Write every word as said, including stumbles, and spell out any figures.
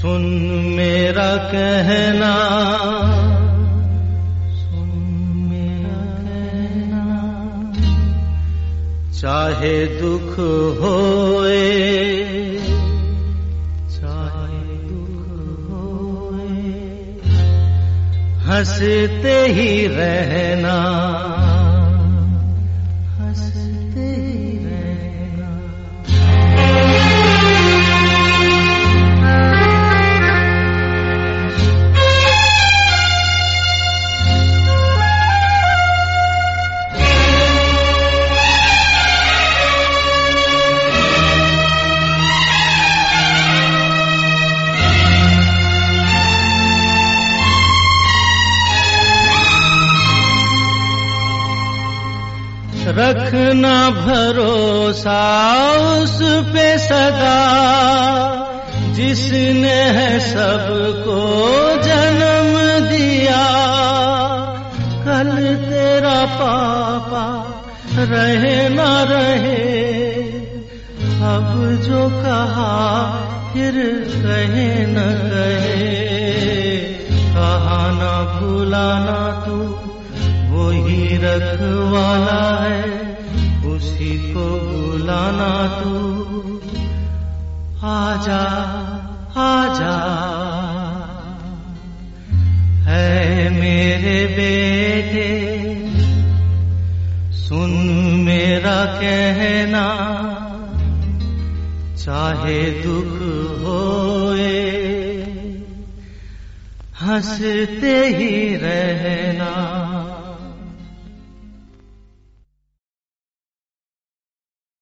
सुन मेरा कहना, सुन मेरा कहना, चाहे दुख होए, चाहे दुख होए, हंसते ही रहना, हंसते ही रहना। रखना भरोसा उस पे सदा, जिसने है सबको जन्म दिया। कल तेरा पापा रहे न रहे, अब जो कहा फिर कहे न कहे। कहा न भुलाना तू वही रखवाला है, उसी को बुलाना तू। आजा आजा है मेरे बेटे, सुन मेरा कहना, चाहे दुख होए, हंसते ही रहना।